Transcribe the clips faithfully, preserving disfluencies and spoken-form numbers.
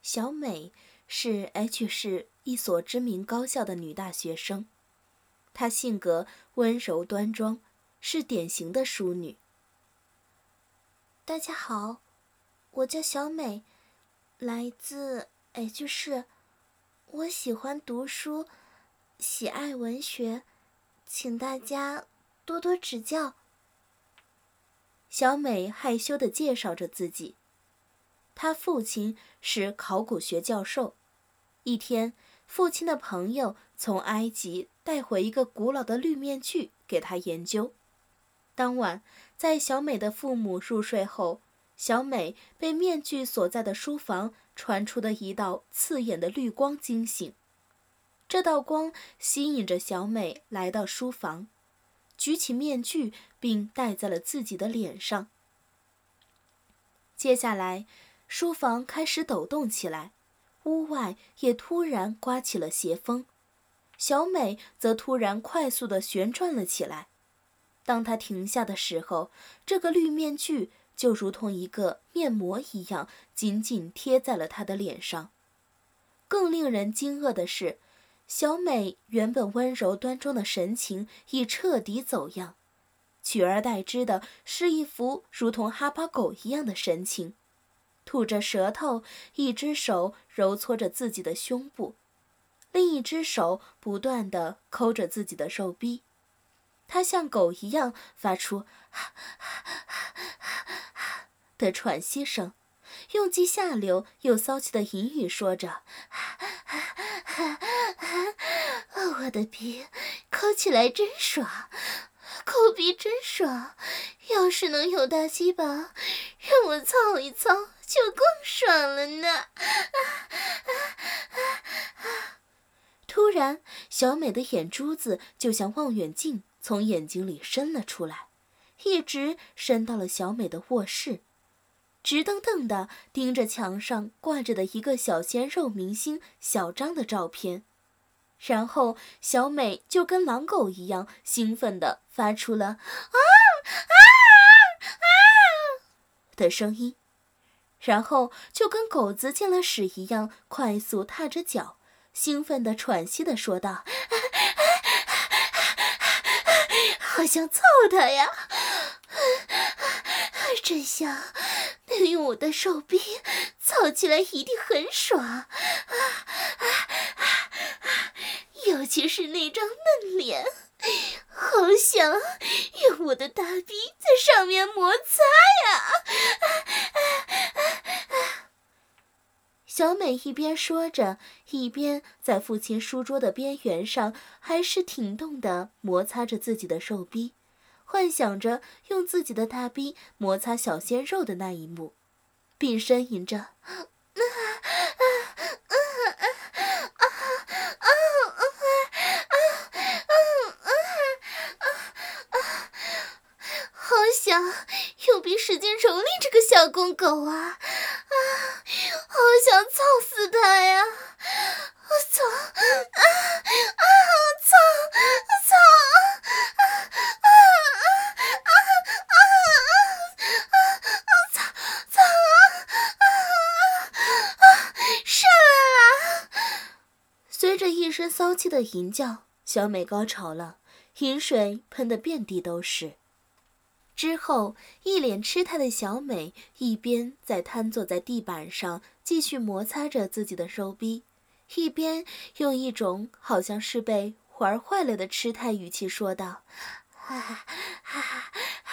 小美是 H 市一所知名高校的女大学生，她性格温柔端庄，是典型的淑女。大家好，我叫小美，来自 H 市，我喜欢读书，喜爱文学，请大家多多指教。小美害羞地介绍着自己。她父亲是考古学教授。一天，父亲的朋友从埃及带回一个古老的绿面具给他研究。当晚，在小美的父母入睡后，小美被面具所在的书房传出的一道刺眼的绿光惊醒。这道光吸引着小美来到书房，举起面具并戴在了自己的脸上。接下来，书房开始抖动起来，屋外也突然刮起了斜风，小美则突然快速地旋转了起来。当她停下的时候，这个绿面具就如同一个面膜一样紧紧贴在了她的脸上。更令人惊愕的是，小美原本温柔端庄的神情已彻底走样，取而代之的是一副如同哈巴狗一样的神情，吐着舌头，一只手揉搓着自己的胸部，另一只手不断地抠着自己的肉壁。他像狗一样发出哈哈哈哈哈的喘息声，用极下流又骚气的淫语说着：哈哈哈哈我的鼻抠起来真爽，抠鼻真爽，要是能有大鸡巴让我操一操就更爽了呢。突然，小美的眼珠子就像望远镜从眼睛里伸了出来，一直伸到了小美的卧室，直瞪瞪地盯着墙上挂着的一个小鲜肉明星小张的照片。然后小美就跟狼狗一样兴奋地发出了啊啊啊的声音，然后就跟狗子见了屎一样快速踏着脚，兴奋地喘息地说道：好想操他呀，真香，能用我的手臂操起来一定很爽，尤其是那张嫩脸，好想用我的大臂在上面摩擦呀。小美一边说着，一边在父亲书桌的边缘上还是挺动地摩擦着自己的肉壁，幻想着用自己的大臂摩擦小鲜肉的那一幕，并呻吟着好想用鼻使劲蹂躏这个小公狗啊！啊，好想操死它呀！我操！啊啊！操！操！啊啊啊啊啊啊！操！操！啊啊！上来了！随着一声骚气的吟叫，小美高潮了，饮水喷得遍地都是。之后，一脸痴态的小美一边在瘫坐在地板上继续摩擦着自己的肉壁，一边用一种好像是被玩坏了的痴态语气说道：啊啊啊、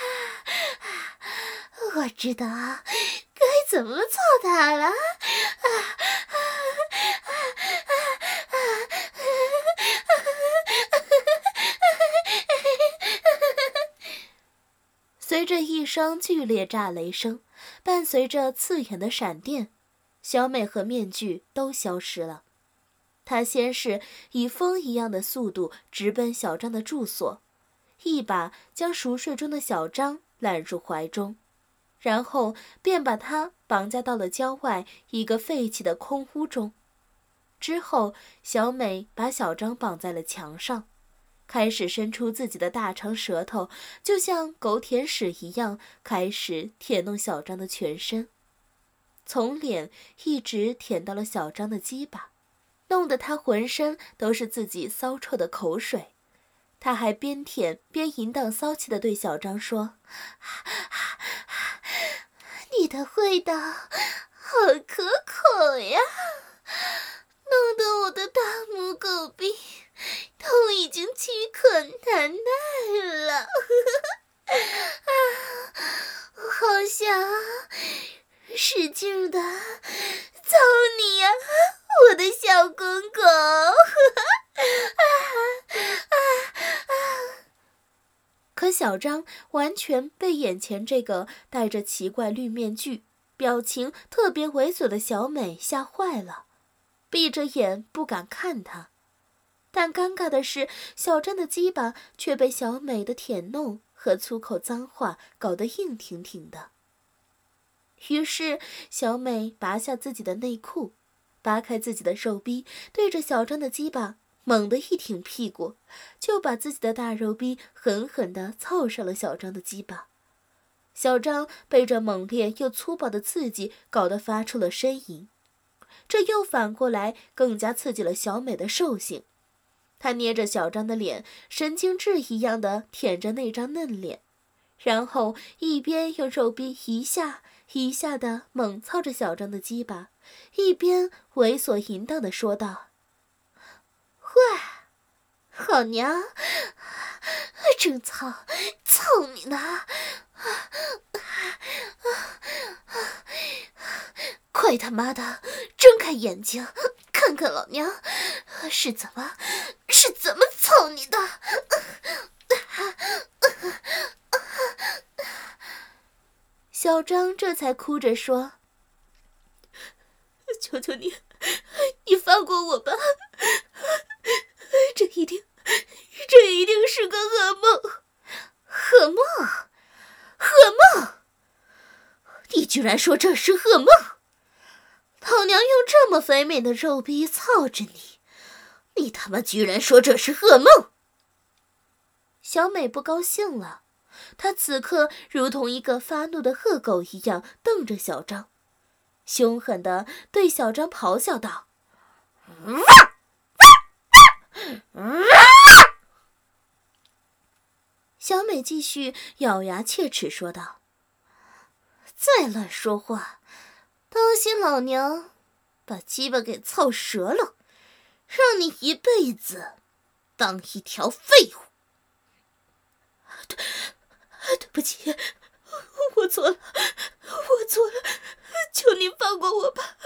我知道该怎么操他了。啊啊啊啊随着一声剧烈炸雷声，伴随着刺眼的闪电，小美和面具都消失了。她先是以风一样的速度直奔小张的住所，一把将熟睡中的小张揽入怀中，然后便把他绑架到了郊外一个废弃的空屋中。之后，小美把小张绑在了墙上，开始伸出自己的大长舌头，就像狗舔屎一样，开始舔弄小张的全身。 从脸一直舔到了小张的鸡巴，弄得他浑身都是自己骚臭的口水。他还边舔边淫荡骚气地对小张说：“你的味道好可口呀，弄得我的大母狗逼都已经饥渴难耐了。啊，我好想使劲的操你呀，我的小公狗！”可小张完全被眼前这个戴着奇怪绿面具、表情特别猥琐的小美吓坏了，闭着眼不敢看她。但尴尬的是，小张的鸡巴却被小美的舔弄和粗口脏话搞得硬挺挺的。于是小美拔下自己的内裤，扒开自己的肉逼，对着小张的鸡巴猛地一挺屁股，就把自己的大肉逼狠狠地操上了小张的鸡巴。小张被这猛烈又粗暴的刺激搞得发出了呻吟，这又反过来更加刺激了小美的兽性。她捏着小张的脸，神经质一样的舔着那张嫩脸，然后一边用肉逼一下一下的猛操着小张的鸡巴，一边猥琐淫荡的说道：“喂，好娘，正操操你呢！快他妈的睁开眼睛看看老娘是怎么是怎么操你的！”小张这才哭着说：“求求你，你放过我吧，这一定这一定是个噩梦，噩梦，噩梦！你居然说这是噩梦！老娘用这么肥美的肉逼操着你，你他妈居然说这是噩梦！”小美不高兴了，她此刻如同一个发怒的恶狗一样瞪着小张，凶狠地对小张咆哮道：“小美继续咬牙切齿说道：“再乱说话，当心老娘把鸡巴给操折了，让你一辈子当一条废物。”对，对不起，我错了，我错了，求你放过我吧，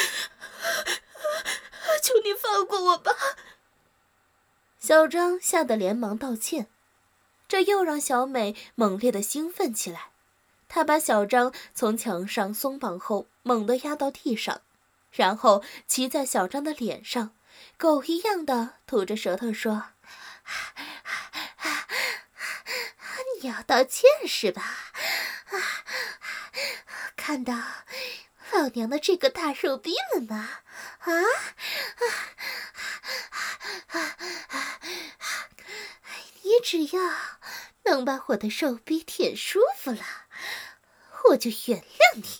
求你放过我吧。小张吓得连忙道歉，这又让小美猛烈的兴奋起来。她把小张从墙上松绑后，猛地压到地上，然后骑在小张的脸上，狗一样的吐着舌头说：“你要道歉是吧？看到老娘的这个大肉逼了吗？啊？你只要能把我的肉逼舔舒服了，我就原谅你。”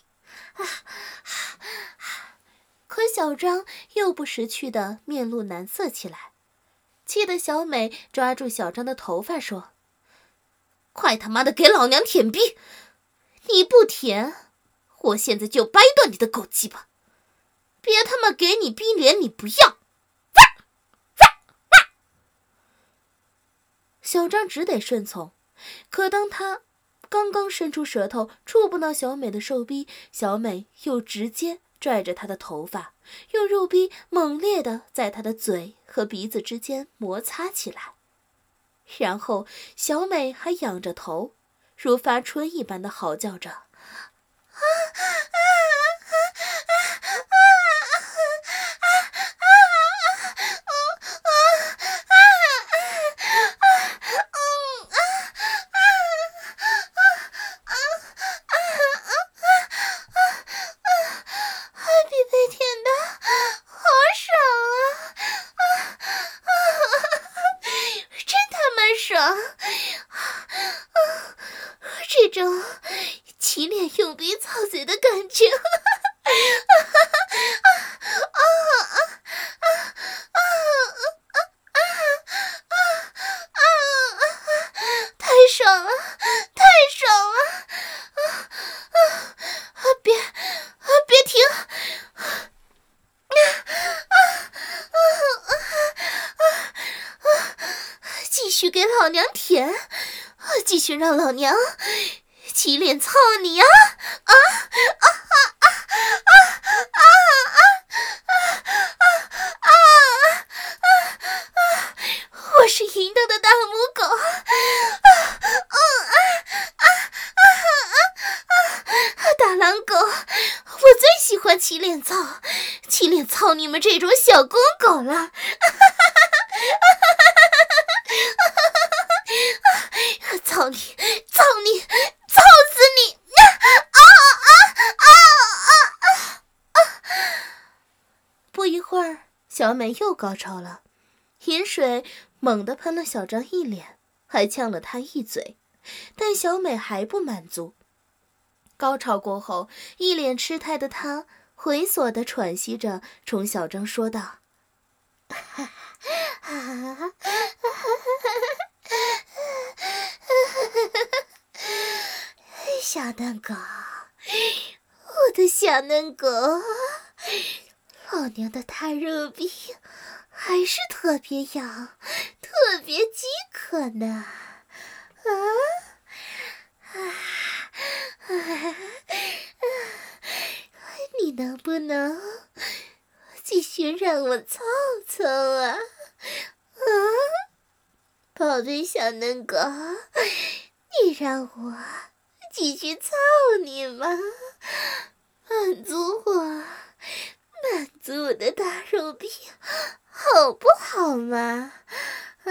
可小张又不识趣的面露难色起来，气得小美抓住小张的头发说：“快他妈的给老娘舔逼！你不舔，我现在就掰断你的狗鸡巴！别他妈给你逼脸你不要！”小张只得顺从，可当他刚刚伸出舌头触碰到小美的手臂，小美又直接拽着他的头发，用肉逼猛烈地在他的嘴和鼻子之间摩擦起来。然后小美还仰着头，如发春一般的嚎叫着：“啊啊啊啊啊啊这种起脸用鼻操嘴的感觉， 续给老娘舔，继续让老娘起脸操你啊！啊啊啊啊啊啊啊啊啊啊啊！我是淫荡的大母狗！啊啊啊啊啊啊！大狼狗，我最喜欢起脸操，起脸操你们这种小公狗了！操你，操你，操死你！啊啊啊啊啊啊！不一会儿，小美又高潮了，饮水猛地喷了小张一脸，还呛了他一嘴。但小美还不满足。高潮过后，一脸痴呆的她猥琐地喘息着，冲小张说道：“小嫩狗，我的小嫩狗，老娘的大肉逼还是特别痒，特别饥渴呢。啊啊啊！你能不能继续让我操操啊？啊，宝贝小嫩狗，你让我继续操你吗？满足我，满足我的大肉逼，好不好嘛？啊！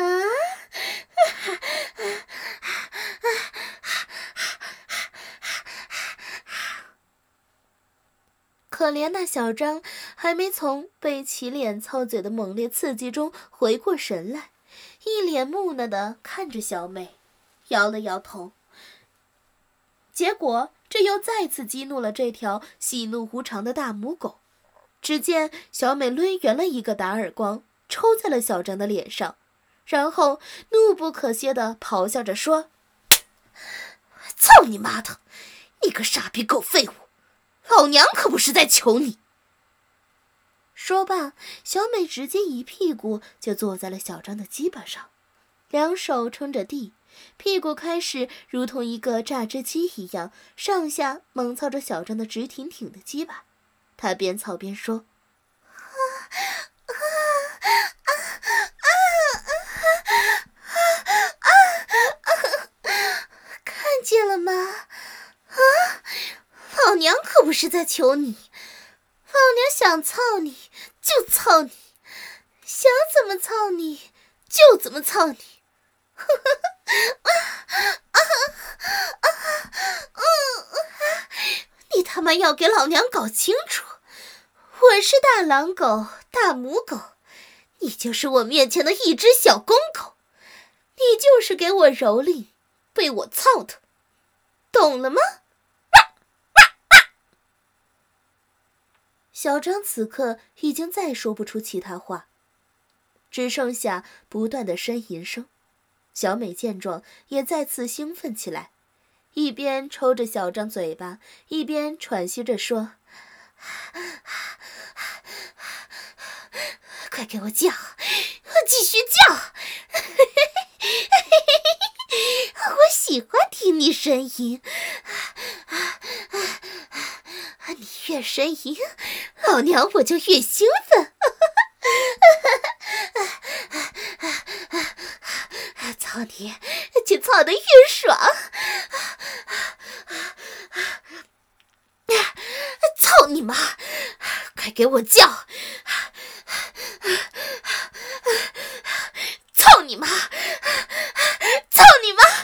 可怜那小张还没从被起脸操嘴的猛烈刺激中回过神来，一脸木讷地看着小美，摇了摇头。结果这又再次激怒了这条喜怒无常的大母狗。只见小美抡圆了一个大耳光，抽在了小张的脸上，然后怒不可遏地咆哮着说：“操你妈的，你个傻逼狗废物！老娘可不是在求你！”说罢，小美直接一屁股就坐在了小张的鸡巴上，两手撑着地，屁股开始如同一个榨汁机一样，上下猛操着小张的直挺挺的鸡巴。她边操边说：“啊啊啊啊啊啊啊！看见了吗？啊！老娘可不是在求你，老娘想操你就操你，想怎么操你就怎么操你。你他妈要给老娘搞清楚，我是大狼狗，大母狗，你就是我面前的一只小公狗，你就是给我蹂躏，被我操的，懂了吗？”小张此刻已经再说不出其他话，只剩下不断的呻吟声。小美见状也再次兴奋起来，一边抽着小张嘴巴，一边喘息着说：“快给我叫，继续叫！我喜欢听你呻吟，你越呻吟，老娘我就越兴奋。操你，就操得越爽。操你妈！快给我叫！操你妈！操你妈！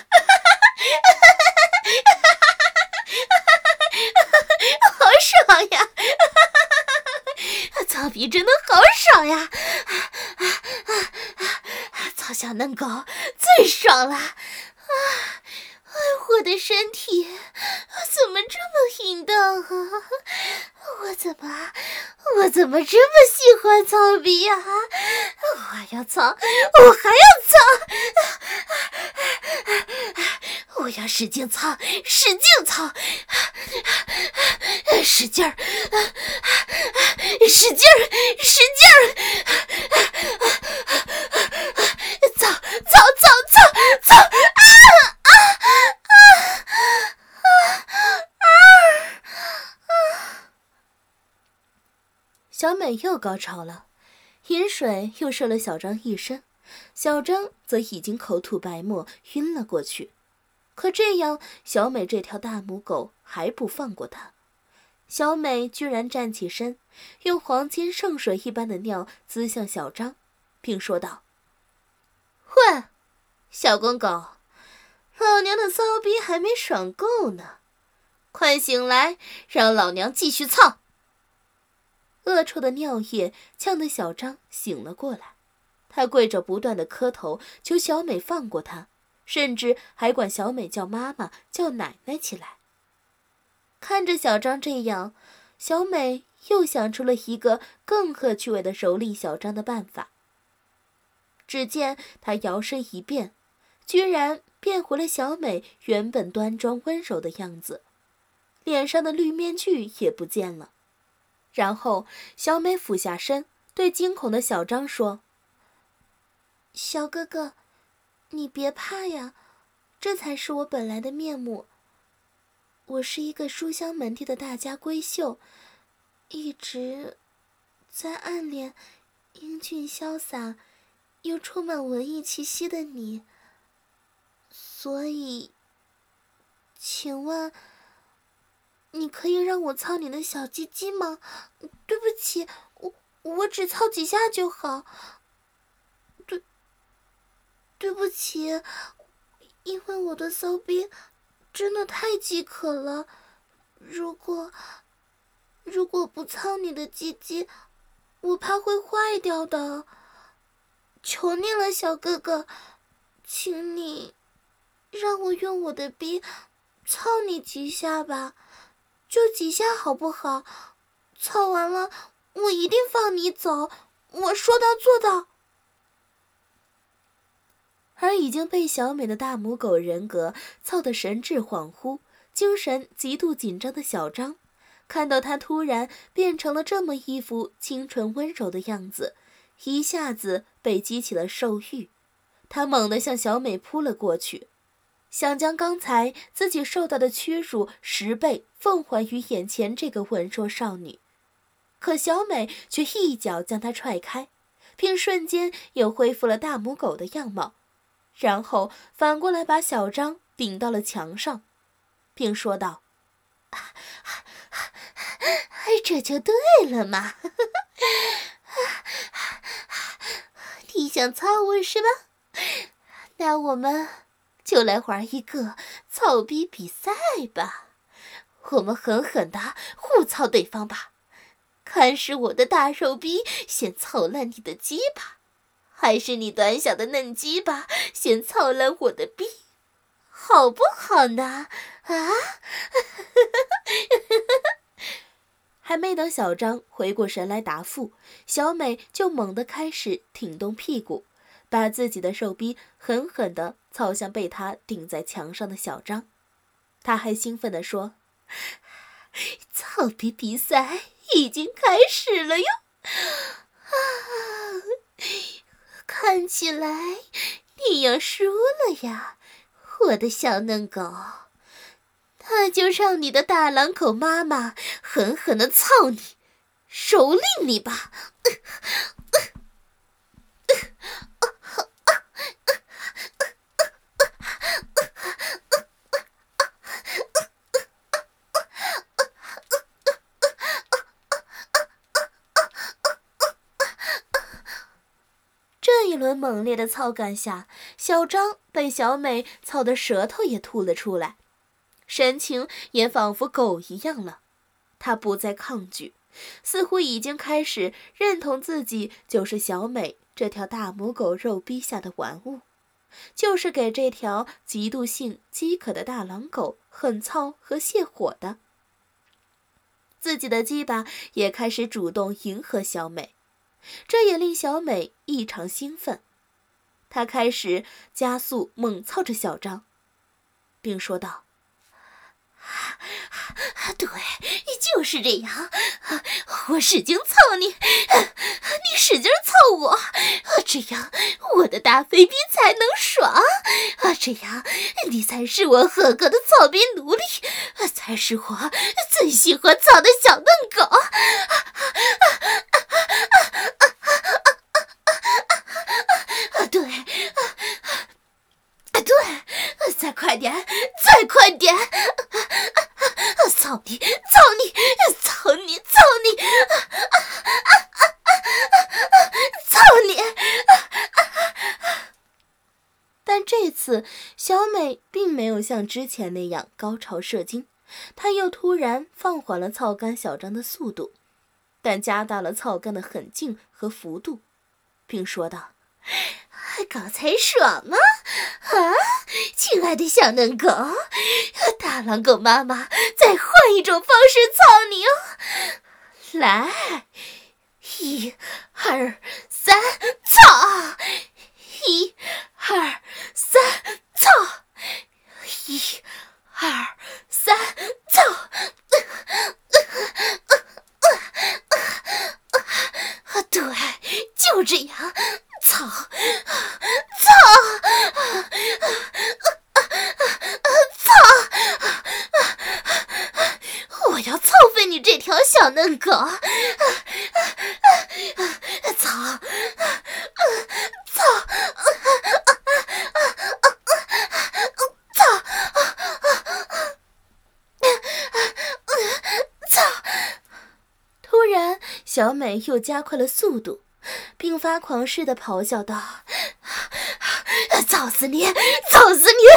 好爽呀！操逼真的好爽呀！操小嫩狗最爽了！啊，我的身体怎么这么淫荡啊？我怎么我怎么这么喜欢操逼呀？我要操，我还要操！我要使劲操，使劲操，使劲儿，使劲儿，使劲儿，操操操操！ 小美又高潮了，饮水又射了小张一身，小张则已经口吐白沫，晕了过去。可这样，小美这条大母狗还不放过他。小美居然站起身，用黄金圣水一般的尿滋向小张，并说道：“喂，小公狗，老娘的骚逼还没爽够呢，快醒来，让老娘继续操！”恶臭的尿液呛得小张醒了过来，他跪着不断地磕头，求小美放过他，甚至还管小美叫妈妈、叫奶奶起来。看着小张这样，小美又想出了一个更恶趣味的蹂躏小张的办法。只见他摇身一变，居然变回了小美原本端庄温柔的样子，脸上的绿面具也不见了。然后小美俯下身，对惊恐的小张说：“小哥哥，你别怕呀，这才是我本来的面目。我是一个书香门第的大家闺秀，一直在暗恋英俊潇洒又充满文艺气息的你，所以，请问你可以让我操你的小鸡鸡吗？对不起，我我只操几下就好。对，对不起，因为我的骚逼真的太饥渴了。如果如果不操你的鸡鸡，我怕会坏掉的。求你了，小哥哥，请你让我用我的逼操你几下吧。就几下好不好？操完了，我一定放你走，我说到做到。而已经被小美的大母狗人格操得神志恍惚、精神极度紧张的小张，看到他突然变成了这么一副清纯温柔的样子，一下子被激起了兽欲。他猛地向小美扑了过去，想将刚才自己受到的屈辱十倍奉还于眼前这个文弱少女。可小美却一脚将她踹开，并瞬间又恢复了大母狗的样貌，然后反过来把小张顶到了墙上，并说道：“这就对了嘛，你想操我是吧？那我们就来玩一个操逼比赛吧，我们狠狠地互操对方吧，看是我的大肉逼先操烂你的鸡巴，还是你短小的嫩鸡巴先操烂我的逼，好不好呢？啊！”还没等小张回过神来答复，小美就猛地开始挺动屁股，把自己的肉逼狠狠地操向被他顶在墙上的小张。他还兴奋地说：“操逼比赛已经开始了哟！啊，看起来你要输了呀，我的小嫩狗。那就让你的大狼狗妈妈狠狠地操你，蹂躏你吧！”这一轮猛烈的操干下，小张被小美操得舌头也吐了出来，神情也仿佛狗一样了。他不再抗拒，似乎已经开始认同自己就是小美这条大母狗肉逼下的玩物，就是给这条嫉妒性饥渴的大狼狗狠操和泻火的。自己的鸡巴也开始主动迎合小美，这也令小美异常兴奋。她开始加速猛操着小张，并说道：“对，就是这样，我使劲操你，你使劲操我，这样我的大肥逼才能爽，这样你才是我合格的操逼奴隶，才是我最喜欢操的小嫩狗。 快点！操你！操你！操你！操你！操你！但这次小美并没有像之前那样高潮射精，她又突然放缓了操干小张的速度，但加大了操干的狠劲和幅度，并说道：刚才爽吗？啊，亲爱的小嫩狗，大狼狗妈妈再换一种方式操你哦！来，一、二、三，操！一、二、三，操！一、二、三，操！对，就这样，操！操！操！我要操废你这条小嫩狗！操！操！突然，小美又加快了速度，并发狂似的咆哮道：操死你！操死你！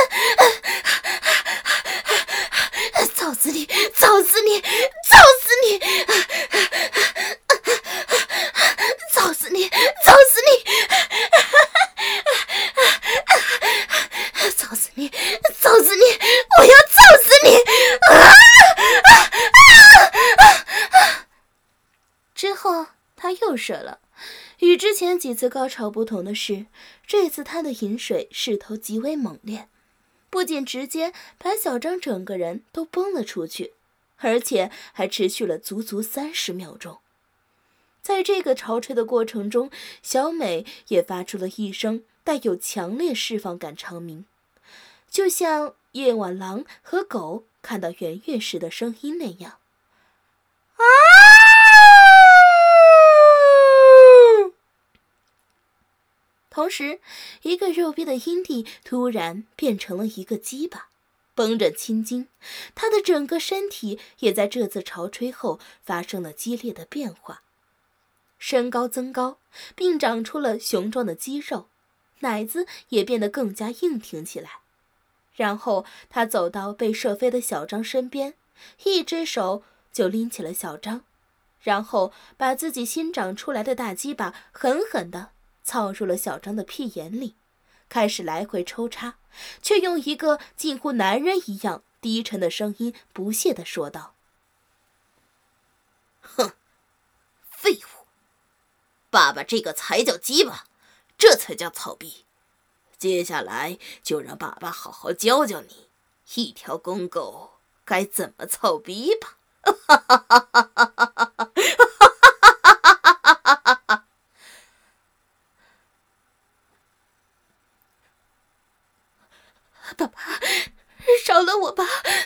操死你！操死你！操死你！操死你！操死你！操死你！操死你！我要操死你！之后他又射了。与之前几次高潮不同的是，这次他的饮水势头极为猛烈，不仅直接把小张整个人都崩了出去，而且还持续了足足三十秒钟。在这个潮吹的过程中，小美也发出了一声带有强烈释放感长鸣，就像夜晚狼和狗看到圆月时的声音那样。啊！同时，一个肉逼的阴蒂突然变成了一个鸡巴，绷着青筋，他的整个身体也在这次潮吹后发生了激烈的变化，身高增高，并长出了雄壮的肌肉，奶子也变得更加硬挺起来。然后他走到被射飞的小张身边，一只手就拎起了小张，然后把自己新长出来的大鸡巴狠狠地操入了小张的屁眼里，开始来回抽插，却用一个近乎男人一样低沉的声音不屑地说道：哼，废物，爸爸这个才叫鸡巴，这才叫草逼。接下来就让爸爸好好教教你，一条公狗该怎么操逼吧。爸爸，饶了我吧！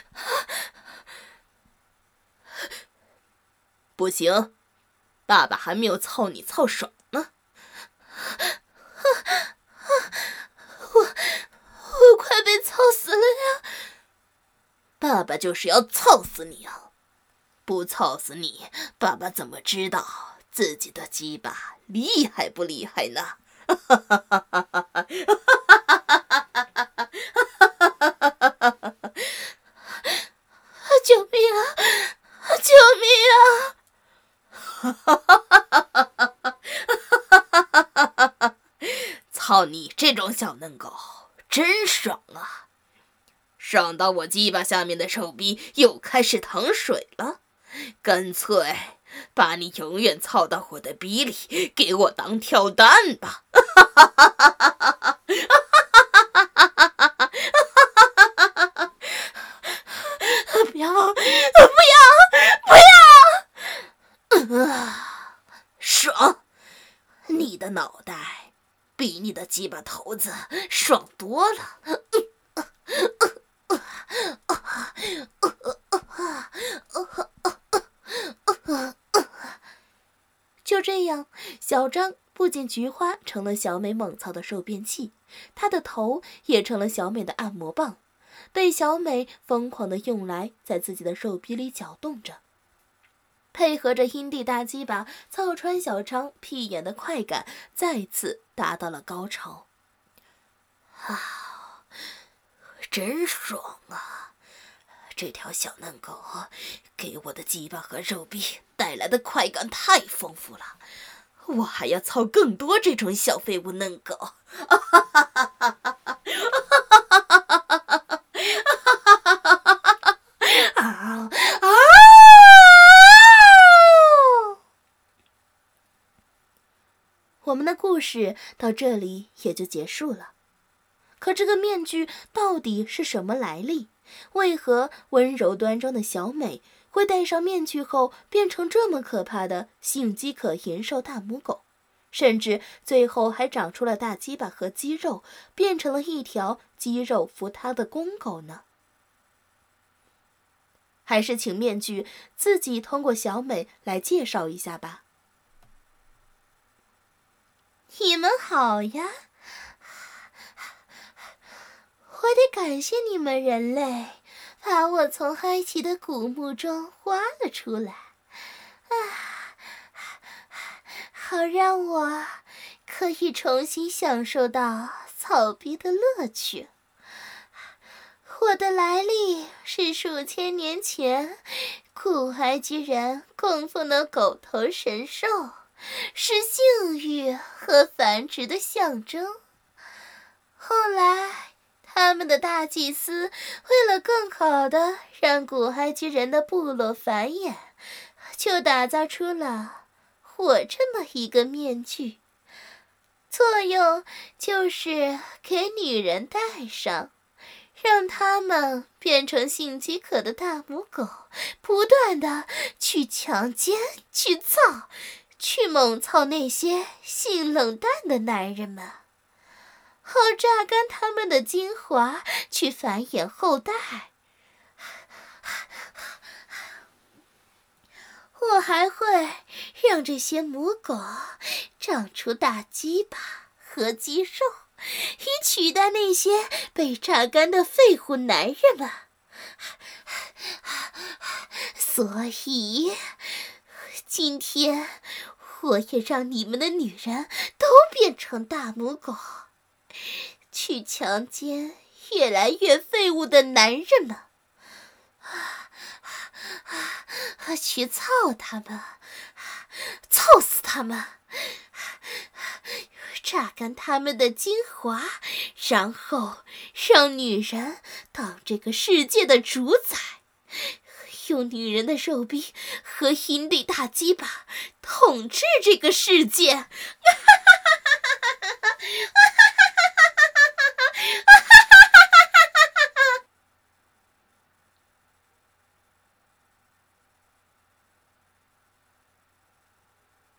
不行，爸爸还没有操你操爽呢。我我快被操死了呀！爸爸就是要操死你啊！不操死你，爸爸怎么知道自己的鸡巴厉害不厉害呢？救命啊！救命啊！操你这种小嫩狗，真爽啊！爽到我鸡巴下面的手臂又开始淌水了，干脆把你永远操到我的逼里，给我当跳蛋吧！不要！不要！不要！啊，爽！你的脑袋比你的鸡巴头子爽多了。就这样，小张不仅菊花成了小美猛操的受便器，他的头也成了小美的按摩棒， 被小美疯狂地用来在自己的肉壁里搅动着，配合着阴蒂大鸡巴操穿小肠屁眼的快感再次达到了高潮。 啊，真爽啊！这条小嫩狗给我的鸡巴和肉壁带来的快感太丰富了，我还要操更多这种小废物嫩狗！啊哈哈哈哈哈哈！啊啊！ 我们的故事到这里也就结束了。可这个面具到底是什么来历？为何温柔端庄的小美会戴上面具后变成这么可怕的性饥渴淫兽大母狗，甚至最后还长出了大鸡巴和肌肉，变成了一条肌肉服她的公狗呢？还是请面具自己通过小美来介绍一下吧。 你们好呀，我得感谢你们人类，把我从埃及的古墓中挖了出来，啊，好让我可以重新享受到草逼的乐趣。我的来历是数千年前古埃及人供奉的狗头神兽，是性欲和繁殖的象征。后来他们的大祭司为了更好地让古埃及人的部落繁衍，就打造出了我这么一个面具，作用就是给女人戴上，让他们变成性饥渴的大母狗，不断地去强奸、去操、去猛操那些性冷淡的男人们，好榨干他们的精华，去繁衍后代。我还会让这些母狗长出大鸡巴和肌肉，以取代那些被榨干的废物男人们。所以今天我也让你们的女人都变成大母狗，去强奸越来越废物的男人们，去操他们，操死他们，榨干他们的精华，然后让女人当这个世界的主宰，用女人的肉壁和阴蒂大鸡巴统治这个世界。